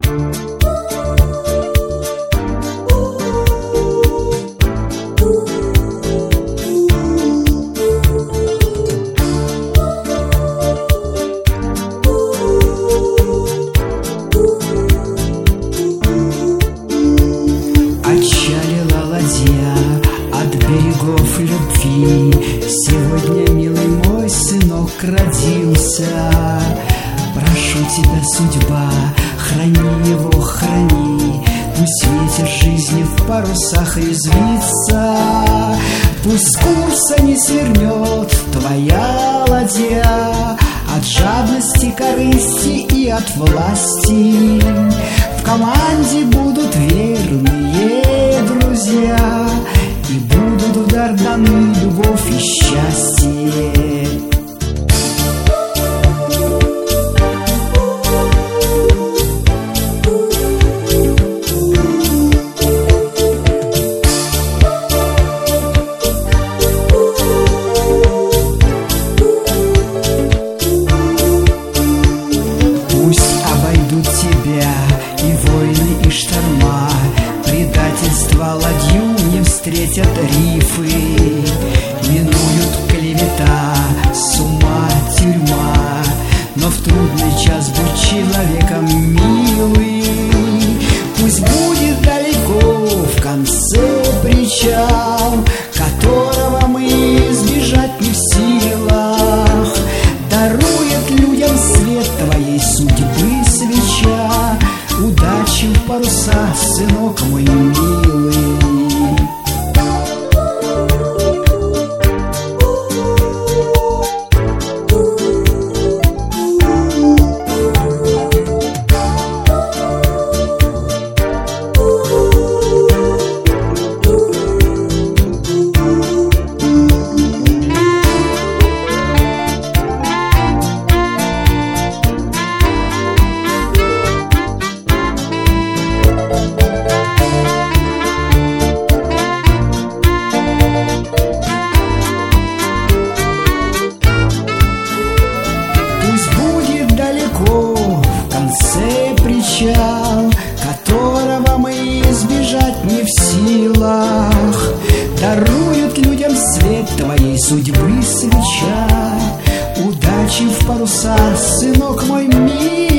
От берегов любви сегодня, милый мой сынок, родился. Прошу тебя, судьба, храни его, храни. Пусть ветер жизни в парусах резвится, пусть с курса не свернет твоя ладья от жадности, корысти и от власти. В команде будут верные друзья, и будут в дар даны любовь и счастье. Пусть обойдут тебя и войны, и шторма, предательство ладью не встретят рифы, минуют клевета, с ума тюрьма, но в трудный час будь человеком милый. Пусть будет далеко в конце причал, которого мы избежать не в силах. Дарует людям свет твоей судьбы свеча, удачи в паруса, сынок мой милый. В конце причал, которого мы избежать не в силах. Дарует людям свет твоей судьбы свеча, удачи в паруса, сынок мой милый.